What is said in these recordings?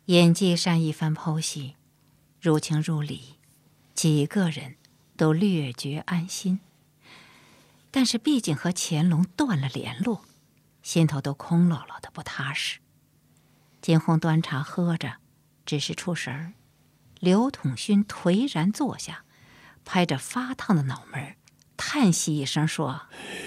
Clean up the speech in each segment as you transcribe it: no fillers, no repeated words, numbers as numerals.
演技善一番剖析，入情入理，几个人都略觉安心。但是毕竟和乾隆断了联络，心头都空落落的不踏实。金红端茶喝着，只是出神儿。刘统勋颓然坐下，拍着发烫的脑门，叹息一声说：“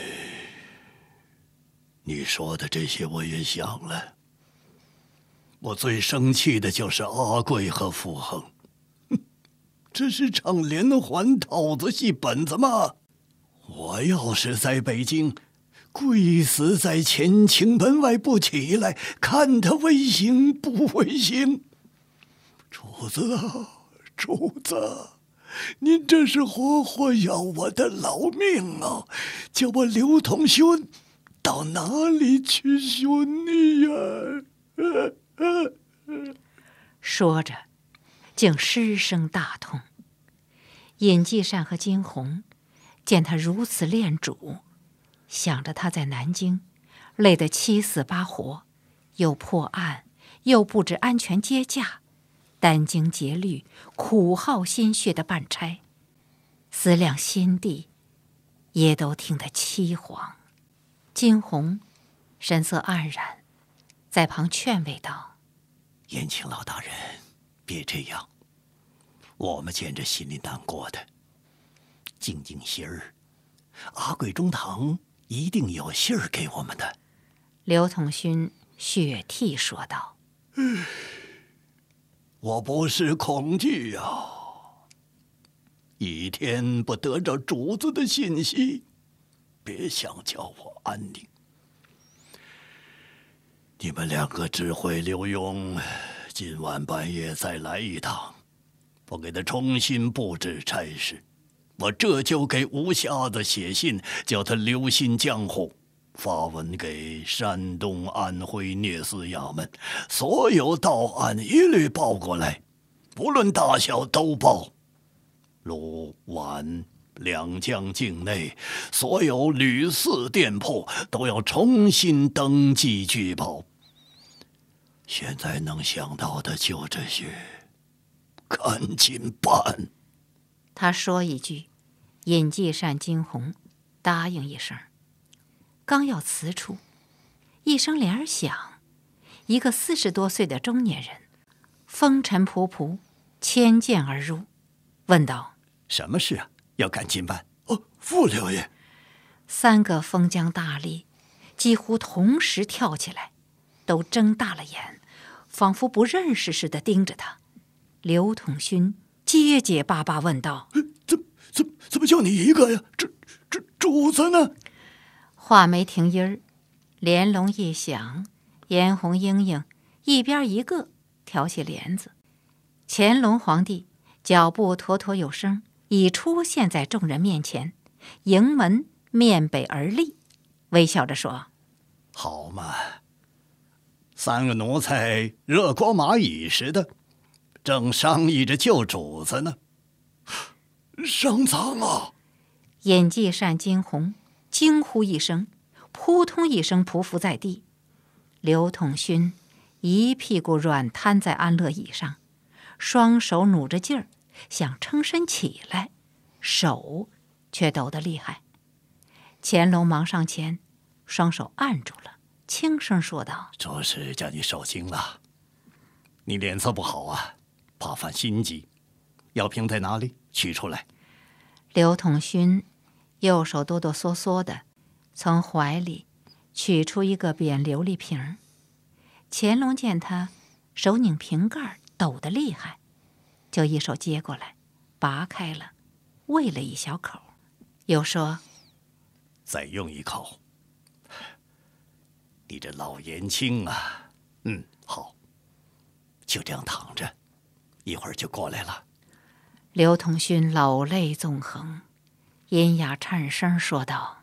你说的这些我也想了。我最生气的就是阿贵和傅恒，这是场连环套子戏本子吗？我要是在北京，跪死在乾清门外不起来，看他违行不违行。主子啊，主子，您这是活活要我的老命啊！叫我刘统勋到哪里去寻你呀？ 说着，竟失声大痛。尹继善和金红见他如此恋主，想着他在南京累得七死八活，又破案，又布置安全接驾，殚精竭虑，苦耗心血的办差，思量心地，也都听得凄惶。金红神色黯然，在旁劝慰道：“ 延庆老大人，别这样，我们见着心里难过的。静静心儿，阿贵中堂一定有信儿给我们的。” 刘统勋血涕说道：“ 我不是恐惧呀，一天不得着主子的信息，别想叫我安宁。你们两个指挥刘墉，今晚半夜再来一趟，我给他重新布置差事。我这就给吴瞎子写信，叫他留心江湖，发文给山东、安徽聂司衙门，所有到案一律报过来，无论大小都报。鲁皖两江境内所有旅肆店铺都要重新登记举报。现在能想到的就这些，赶紧办。 他说一句，尹继善、金红答应一声。刚要辞出，一声帘儿响，一个40多岁的中年人风尘仆仆牵剑而入，问道：“ 什么事啊？要赶紧办。”“哦，傅六爷。 ”3个封疆大吏几乎同时跳起来，都睁大了眼，仿佛不认识似的盯着他。刘统勋结结巴巴问道：“ 怎么就你一个呀？这主子呢？” 话没停音儿，帘笼一响，嫣红莺莺一边一个挑起帘子。乾隆皇帝脚步妥妥有声，已出现在众人面前，迎门面北而立，微笑着说：“ 好嘛，3个奴才热锅蚂蚁似的，正商议着救主子呢。上苍啊！” 尹继善、金红惊呼一声，扑通一声匍匐在地。刘统勋一屁股软瘫在安乐椅上，双手努着劲儿，想撑身起来，手却抖得厉害。乾隆忙上前，双手按住了，轻声说道：“ 这是叫你受惊了，你脸色不好啊，怕犯心疾。药瓶在哪里？取出来。” 刘统勋右手哆哆嗦嗦的从怀里取出一个扁琉璃瓶。乾隆见他手拧瓶盖抖得厉害，就一手接过来，拔开了，喂了一小口，又说：“ 再用一口。你这老延庆啊，好，就这样躺着，一会儿就过来了。” 刘统勋老泪纵横，阴哑颤声说道：“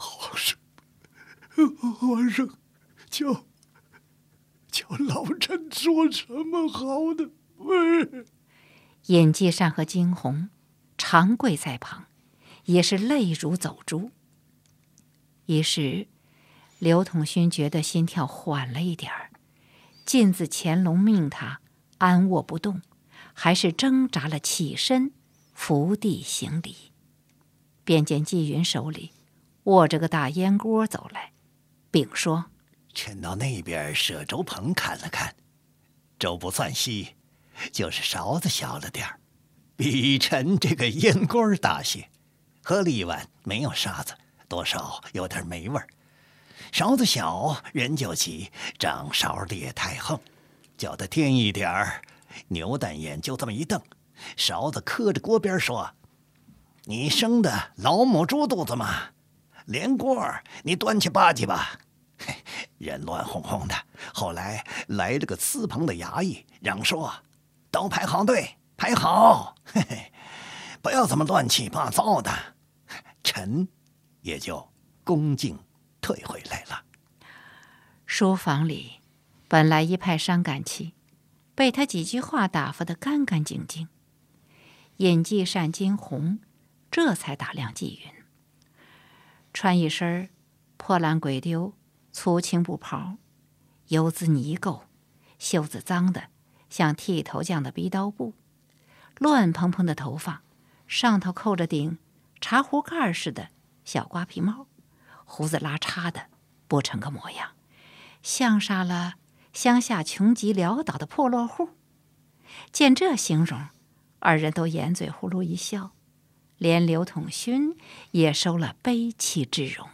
皇上，叫老臣说什么好的？” 尹继善和金红长跪在旁，也是泪如走珠。一时，刘统勋觉得心跳缓了一点儿，尽自乾隆命他安卧不动，还是挣扎了起身，伏地行礼。便见纪云手里握着个大烟锅走来，并说：“ 臣到那边射粥棚看了看，粥不算稀，就是勺子小了点儿，比臣这个烟锅大些。喝了一碗没有沙子，多少有点霉味儿。勺子小人就急，掌勺的也太横，叫他添一点儿。牛蛋眼就这么一瞪，勺子磕着锅边说：‘你生的老母猪肚子吗？连锅你端去吧唧吧。’人乱哄哄的。后来来了个司棚的衙役，嚷说：‘都排好队，排好，嘿嘿，不要这么乱七八糟的。’臣也就恭敬退回来了。” 书房里本来一派伤感气，被他几句话打发得干干净净。尹继善、金鸿这才打量纪云，穿一身破烂鬼丢粗青布袍，油渍泥垢，袖子脏的像剃头匠的逼刀布，乱蓬蓬的头发上头扣着顶茶壶盖似的小瓜皮帽，胡子拉碴的不成个模样，像杀了乡下穷极潦倒的破落户。见这形容，二人都掩嘴呼噜一笑，连刘统勋也收了悲戚之容。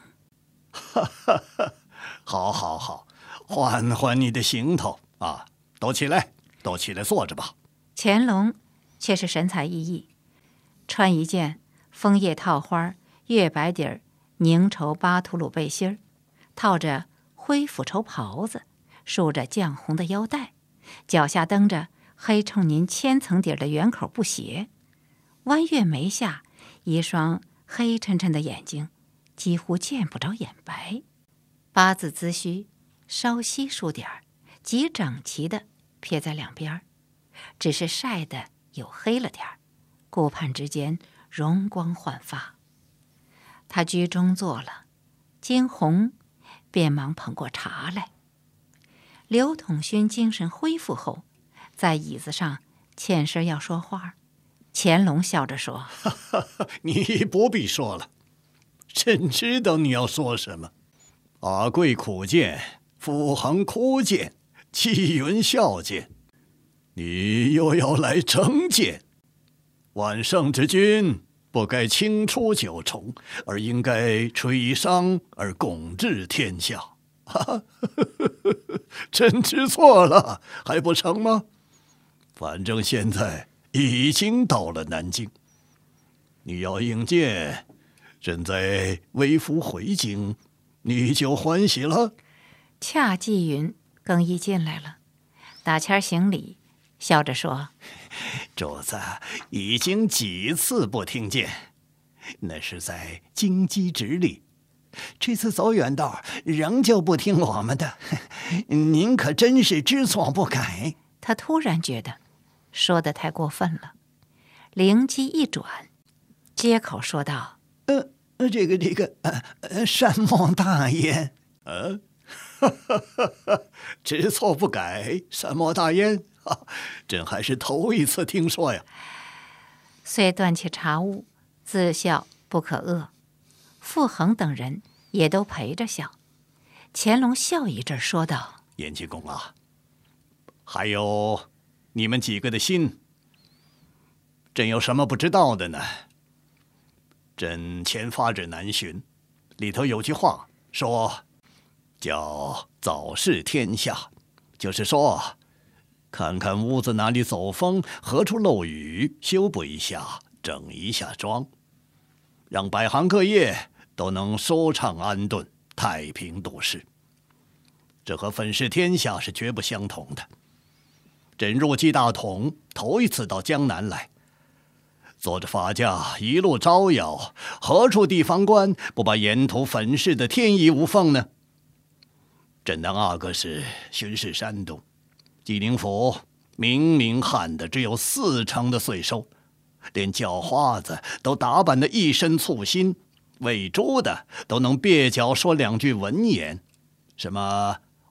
好好好，换换你的行头啊！都起来，都起来坐着吧。 乾隆却是神采奕奕，穿一件枫叶套花月白底儿凝绸巴图鲁背心儿，套着灰腐绸袍子，束着绛红的腰带，脚下蹬着黑冲您千层底儿的圆口布鞋，弯月眉下一双黑沉沉的眼睛几乎见不着眼白，八字髭须稍稀梳点儿，极整齐的撇在两边儿，只是晒得有黑了点儿，顾盼之间容光焕发。他居中坐了，金鸿便忙捧过茶来。刘统勋精神恢复后，在椅子上欠身要说话，乾隆笑着说：“ 你不必说了，朕知道你要说什么。阿贵苦谏，傅恒枯谏，纪云孝谏，你又要来成谏。万圣之君不该轻出九重，而应该垂觞而拱治天下。朕知错了，还不成吗？反正现在已经到了南京，你要应见，朕再微服回京，你就欢喜了。” 恰纪云更衣进来了，打前行礼，笑着说：“ 主子已经几次不听谏，那是在京畿直隶，这次走远道仍旧不听我们的，您可真是知错不改。” 他突然觉得说得太过分了，灵机一转，接口说道：“ 山莫大焉。知错不改，山莫大焉，朕还是头一次听说呀。” 遂端起茶盅，自笑不可遏。傅恒等人也都陪着笑。乾隆笑一阵，说道：“ 延庆公啊，还有你们几个的心，朕有什么不知道的呢？朕前发至南巡，里头有句话说，叫早视天下，就是说，看看屋子哪里走风，何处漏雨，修补一下，整一下装，让百行各业都能舒畅安顿，太平度世。这和粉饰天下是绝不相同的。朕入继大统，头一次到江南来，坐着法驾一路招摇，何处地方官不把沿途粉饰的天衣无缝呢？朕当阿哥是巡视山东，济宁府明明旱的只有40%的税收，连叫花子都打扮得一身簇新，喂猪的都能蹩脚说2句文言，什么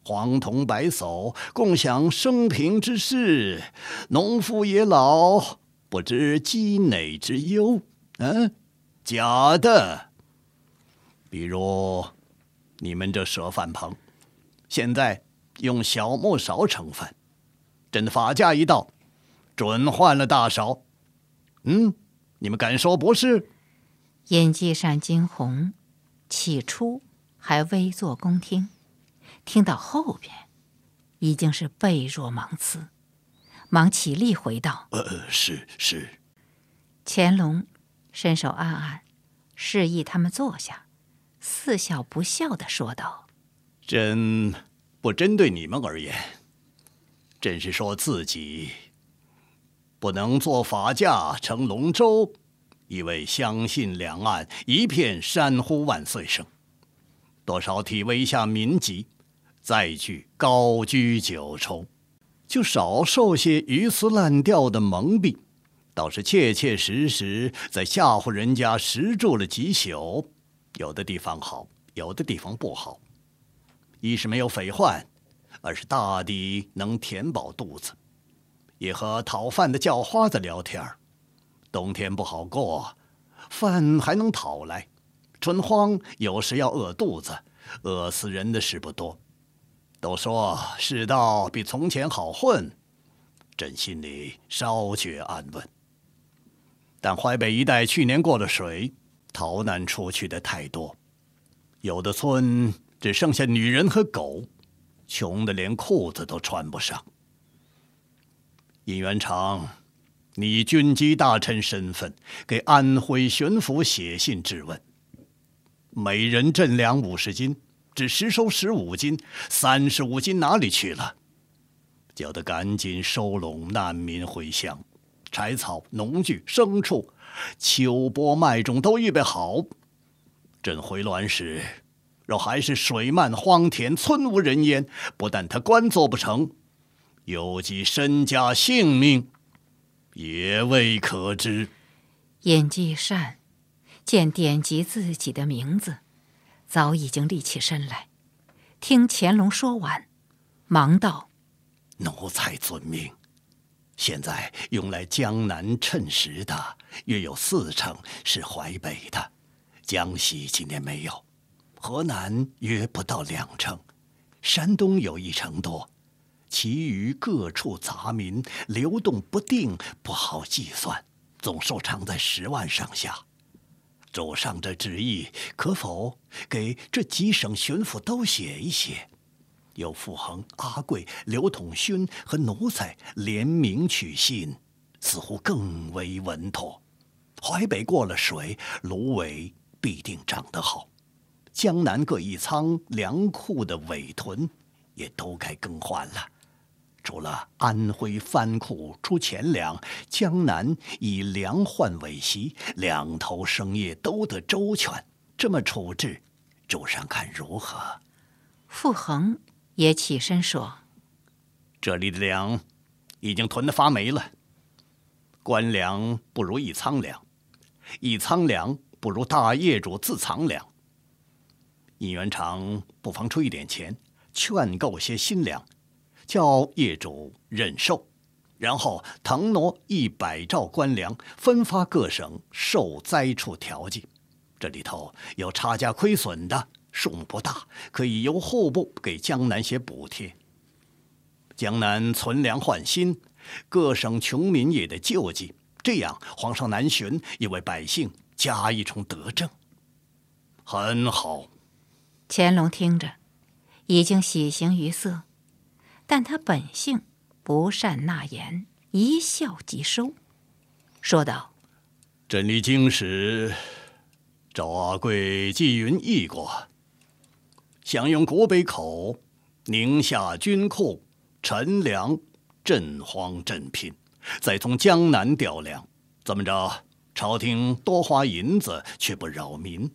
黄铜白叟，共享生平之事。农夫也老，不知积馁之忧。假的。比如你们这舍饭棚，现在用小磨勺盛饭，朕的法价一到，准换了大勺。你们敢说不是？ 尹继善、金鸿起初还微坐恭听，听到后边已经是背若芒刺，忙起立回道： 是。 乾隆伸手按按，示意他们坐下，似笑不笑地说道： 朕不针对你们而言，朕是说自己不能做法驾乘龙舟，以为相信两岸一片山呼万岁声，多少体威下民疾，再具高居九重，就少受些鱼词烂调的蒙蔽，倒是切切实实在吓唬人家食住了几宿，有的地方好，有的地方不好。一是没有匪患，二是大抵能填饱肚子，也和讨饭的叫花子聊天。冬天不好过，饭还能讨来；春荒有时要饿肚子，饿死人的事不多。都说世道比从前好混，朕心里稍觉安稳。但淮北一带去年过了水，逃难出去的太多，有的村只剩下女人和狗，穷得连裤子都穿不上。尹元长，你以军机大臣身份给安徽巡抚写信质问，每人赈粮50斤，只实收15斤，35斤哪里去了？叫得赶紧收拢难民回乡，柴草、农具、牲畜、秋播麦种都预备好。朕回滦时，若还是水漫荒田，村无人烟，不但他官做不成，有及身家性命，也未可知。 尹继善见典及自己的名字，早已经立起身来，听乾隆说完，忙道： 奴才遵命。现在用来江南称食的约有4成是淮北的，江西今年没有，河南约不到2成，山东有1成多，其余各处杂民流动不定，不好计算，总数常在10万上下。主上这旨意，可否给这几省巡抚都写一写？由傅恒、阿贵、刘统勋和奴才联名取信，似乎更为稳妥。淮北过了水，芦苇必定长得好。江南各一仓粮库的尾屯也都该更换了。除了安徽藩库出钱粮，江南以粮换尾息，2头生业都得周全。这么处置，主上看如何？ 傅恒也起身说： 这里的粮已经囤得发霉了，官粮不如一仓粮，一仓粮不如大业主自藏粮。尹元长不妨出一点钱，劝购些新粮，叫业主忍受，然后腾挪100兆官粮，分发各省受灾处调剂。这里头有差价亏损的，数目不大，可以由户部给江南些补贴。江南存粮换新，各省穷民也得救济，这样皇上南巡也为百姓加一重德政。很好。 乾隆听着，已经喜形于色，但他本性不善纳言，一笑即收，说道： 朕离京时，赵阿贵纪云议过，想用古北口宁夏军库陈粮赈荒赈贫，再从江南调粮，怎么着？朝廷多花银子，却不扰民。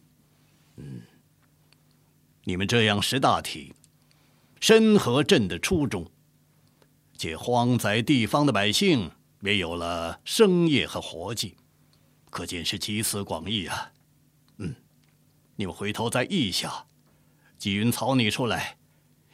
你们这样识大体，深合朕的初衷，且荒宅地方的百姓也有了生业和活计，可见是集思广益啊。你们回头再议下，纪云草拟出来，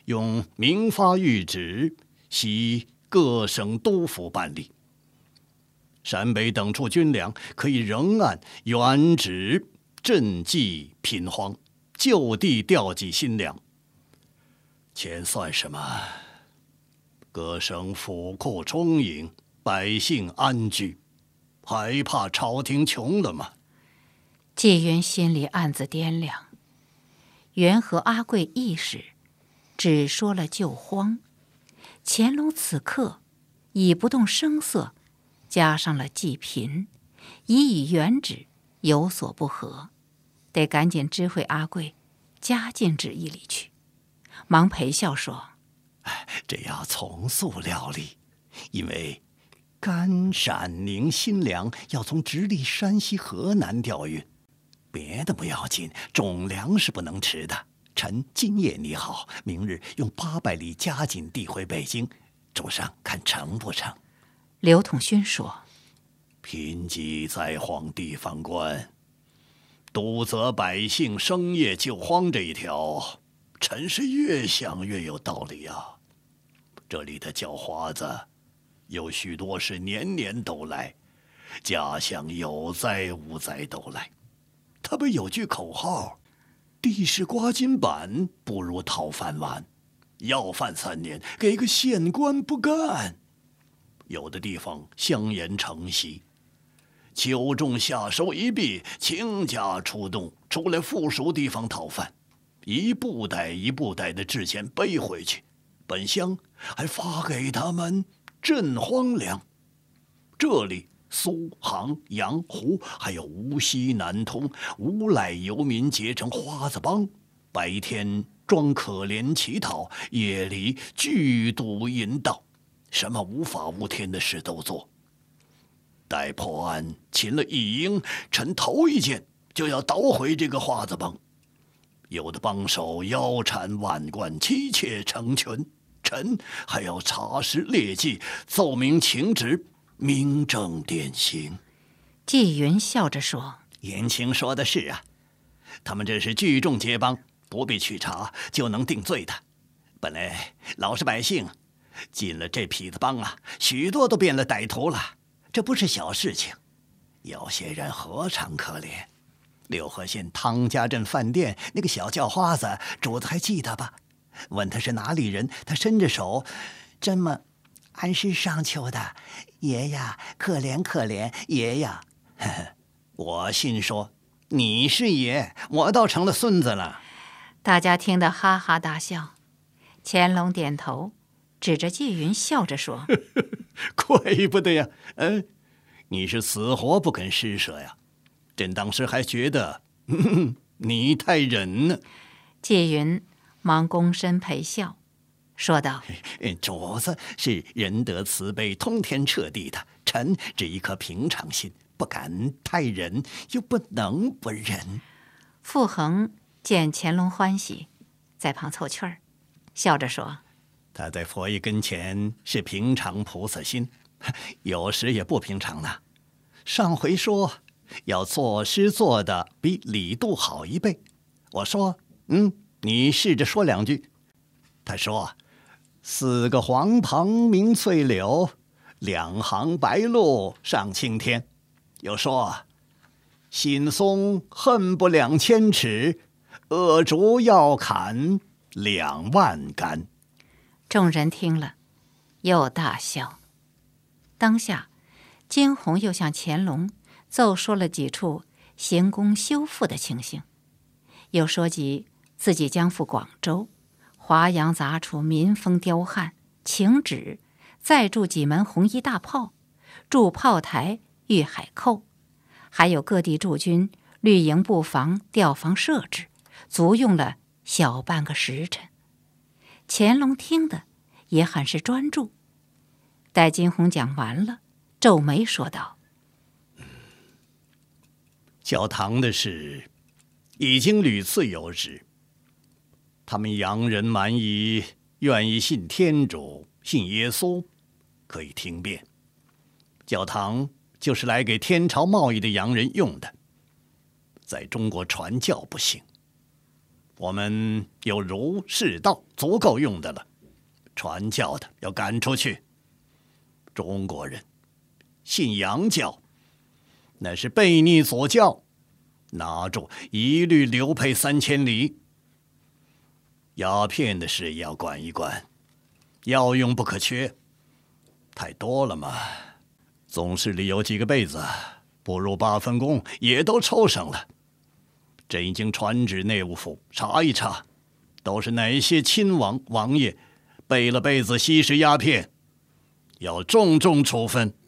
用明发谕旨，悉各省督府办理。陕北等处军粮可以仍按原旨赈济贫荒，就地调集新粮。钱算什么？各省府库充盈，百姓安居，还怕朝廷穷了吗？ 纪云心里暗自掂量，元和阿贵一时只说了救荒，乾隆此刻已不动声色，加上了济贫，已与原旨有所不合，得赶紧知会阿贵加进旨意里去。忙陪笑说： 这要从速料理，因为甘陕宁新粮要从直隶山西河南调运，别的不要紧，种粮是不能迟的。臣今夜拟好，明日用800里加紧递回北京，主上看成不成？ 刘统勋说： 贫瘠灾荒地方官，督责百姓生业救荒这一条，臣是越想越有道理啊。这里的叫花子有许多是年年都来，家乡有灾无灾都来。他们有句口号：地是刮金板，不如讨饭碗。要饭3年，给个县官不干。有的地方乡盐承袭，秋种夏收一毕，倾家出动，出来附属地方讨饭，一布袋一布袋的制钱背回去，本乡还发给他们赈荒粮。这里苏杭、阳湖还有无锡、南通、无赖游民结成花子帮，白天装可怜乞讨，夜里聚赌淫盗，什么无法无天的事都做。待破案擒了一应，臣头一件就要捣毁这个花子帮。有的帮手腰缠万贯，妻妾成群，臣还要查实劣迹，奏明请旨，明正典刑。 纪云笑着说： 言情说的是啊，他们这是聚众结帮，不必去查就能定罪的。本来老实百姓进了这痞子帮啊，许多都变了歹徒了，这不是小事情。有些人何尝可怜？六合县汤家镇饭店那个小叫花子，主子还记得吧？问他是哪里人，他伸着手，这么俺是上丘的，爷呀，可怜可怜，爷呀。我心说你是爷，我倒成了孙子了。 大家听得哈哈大笑。乾隆点头，指着纪云笑着说： 怪不得呀，你是死活不肯施舍呀。朕当时还觉得你太忍呢。 纪云忙躬身陪笑，说道： 主子是仁德慈悲、通天彻地的，臣只一颗平常心，不敢太忍，又不能不忍。 傅恒见乾隆欢喜，在旁凑趣儿，笑着说： 他在佛爷跟前是平常菩萨心，有时也不平常呢。上回说要作诗做的比李杜好1倍，我说你试着说2句。他说4个黄蓬鸣翠柳，2行白鹭上青天。又说新松恨不2000尺，恶竹要砍2万竿。 众人听了又大笑。当下金鸿又向乾隆奏说了几处行宫修复的情形，又说及自己将赴广州，华阳杂处民风刁悍，请旨再筑几门红衣大炮，筑炮台御海寇，还有各地驻军绿营布防调防设置，足用了小半个时辰。乾隆听得也很是专注。待金鸿讲完了，皱眉说道： 教堂的事已经屡次有旨，他们洋人蛮夷愿意信天主、信耶稣，可以听辩。教堂就是来给天朝贸易的洋人用的，在中国传教不行。 我们有儒释道足够用的了，传教的要赶出去。中国人信洋教，那是悖逆左教，拿住一律流配3000里。鸦片的事要管一管，药用不可缺，太多了嘛。总室里有几个被子，不如8分工也都抽上了。真经传旨内务府查一查，都是哪些亲王王爷背了被子吸食鸦片，要重重处分。